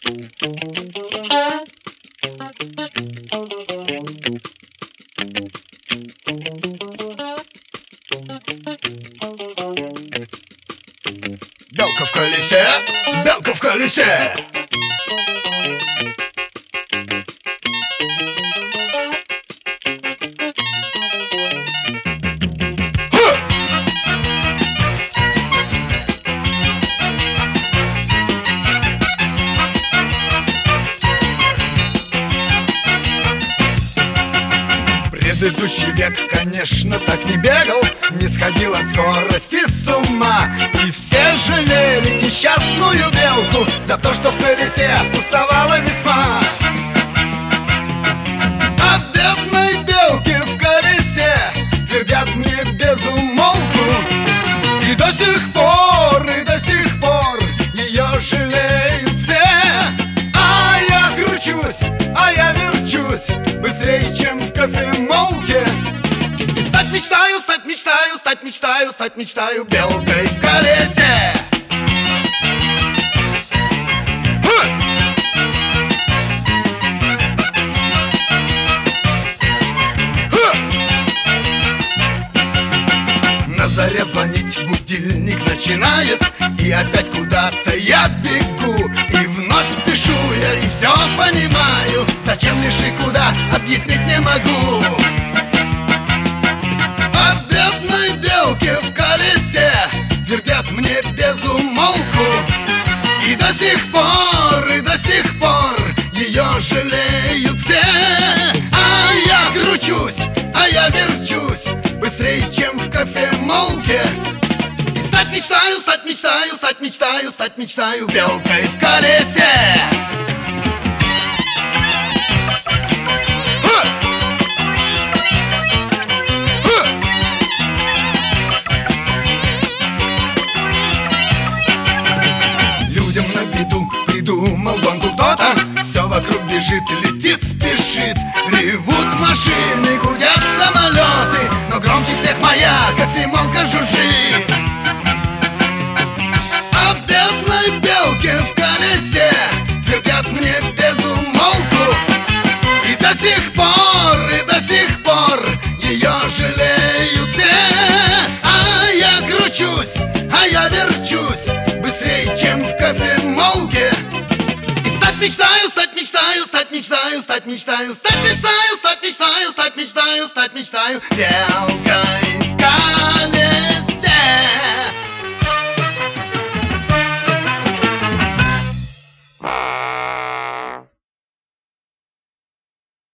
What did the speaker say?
Белка в колесе, белка в колесе. Предыдущий век, конечно, так не бегал, не сходил от скорости с ума. И все жалели несчастную белку за то, что в колесе пустовала весьма. О бедной белке в колесе твердят мне без умолку. И до сих пор ее жалеют все. А я кручусь, а я верчусь быстрее, чем в кофемолке. И стать мечтаю, стать мечтаю, стать мечтаю, стать мечтаю белкой в колесе. На заре звонить будильник начинает, и опять куда-то я бегу. И вновь спешу я, и все понимаю, зачем лишь и куда, объяснить не могу. О бедной белке в колесе твердят мне без умолку. И до сих пор ее жалеют все. А я кручусь, а я верчусь быстрее, чем в кофемолке. И стать мечтаю, стать мечтаю, стать мечтаю, стать мечтаю белкой в колесе. Людям на беду придумал гонку кто-то. Все вокруг бежит, летит, спешит. Ревут машины, гудят самолеты, но громче всех моя кофемолка жужжит. О бедной белке в колесе твердят мне без умолку. И до сих пор ее жалеют все. А я кручусь, а я верчусь быстрее, чем в кофемолке. И стать мечтаю, стать мечтаю, стать мечтаю, стать мечтаю, стать мечтаю, стать мечтаю, стать мечтаю, стать мечтаю белкой